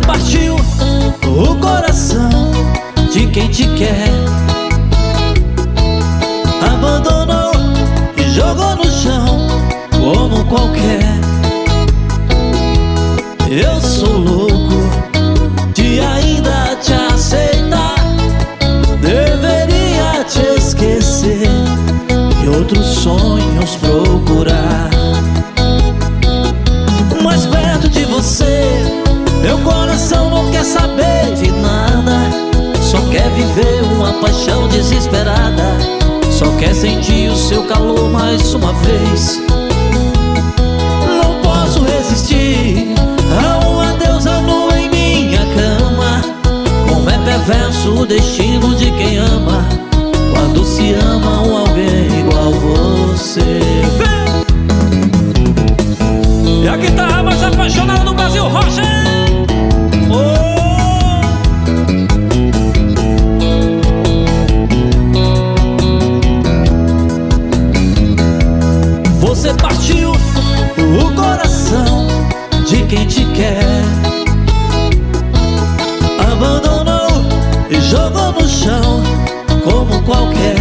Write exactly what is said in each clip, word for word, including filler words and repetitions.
partiu o coração de quem te quer, abandonou e jogou no chão como qualquer. Eu sou louco de ainda te aceitar, deveria te esquecer e outros sonhos procurar. Mas perto de você, meu coração não quer saber de nada, só quer viver uma paixão desesperada, só quer sentir o seu calor mais uma vez. Não posso resistir a um adeus à lua em minha cama. Como é perverso o destino de quem ama, quando se ama um alguém igual você. E a guitarra mais apaixonada do Brasil, Roger! Oh! Você partiu o coração de quem te quer, abandonou e jogou no chão como qualquer.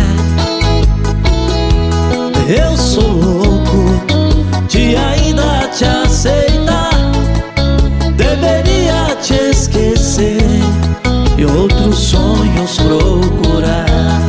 Eu sou louco de ainda te aceitar, deveria te esquecer e outros sonhos procurar.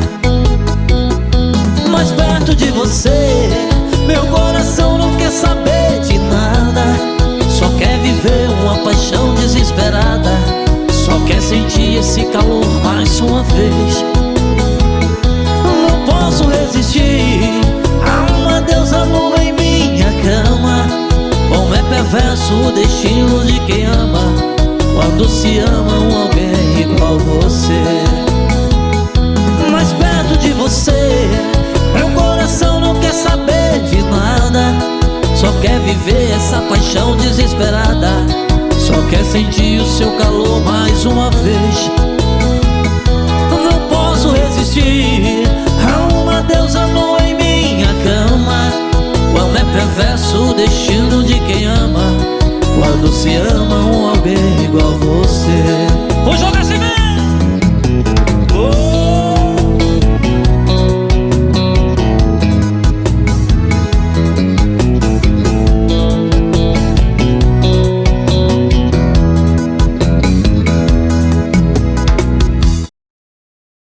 Mas perto de você, meu coração não quer saber de nada, só quer viver uma paixão desesperada, só quer sentir esse calor mais uma vez. Não posso resistir a um adeus à lua em minha cama. Como é perverso o destino de quem ama, quando se ama um alguém igual você. Mas perto de você, meu coração não quer saber de nada, só quer viver essa paixão desesperada, só quer sentir o seu calor mais uma vez. Não posso resistir a um adeus à lua em minha cama. Como é perverso o destino de quem ama, quando se ama um alguém igual você.